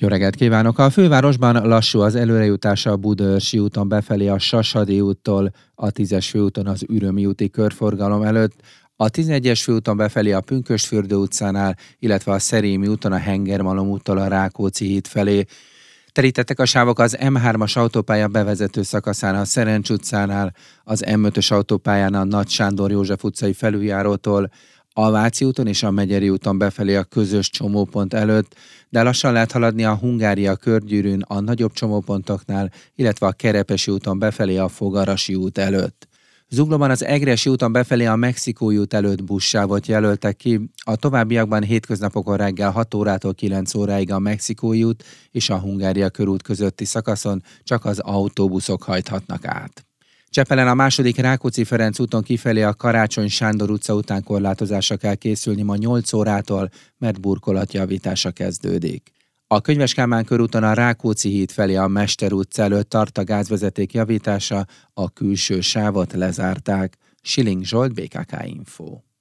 Jó reggelt kívánok! A fővárosban lassú az előrejutása a Budaörsi úton befelé a Sasadi úttól, a 10-es főúton az Ürömi úti körforgalom előtt, a 11-es főúton befelé a Pünkösdfürdő utcánál, illetve a Szerémi úton a Hengermalom úttól a Rákóczi híd felé. Terítettek a sávok az M3-as autópálya bevezető szakaszán a Szerencs utcánál, az M5-ös autópályán a Nagy Sándor József utcai felüljárótól, a Váci úton és a Megyeri úton befelé a közös csomópont előtt, de lassan lehet haladni a Hungária körgyűrűn a nagyobb csomópontoknál, illetve a Kerepesi úton befelé a Fogarasi út előtt. Zuglóban az Egressy úton befelé a Mexikói út előtt buszsávot jelöltek ki, a továbbiakban hétköznapokon reggel 6 órától 9 óráig a Mexikói út és a Hungária körút közötti szakaszon csak az autóbuszok hajthatnak át. Csepelen a második Rákóczi-Ferenc úton kifelé a Karácsony Sándor utca után korlátozásra kell készülni ma 8 órától, mert burkolatjavítása kezdődik. A Könyves Kálmán körúton a Rákóczi híd felé a Mester utca előtt tart a gázvezeték javítása, a külső sávot lezárták. Schilling Zsolt, BKK Info.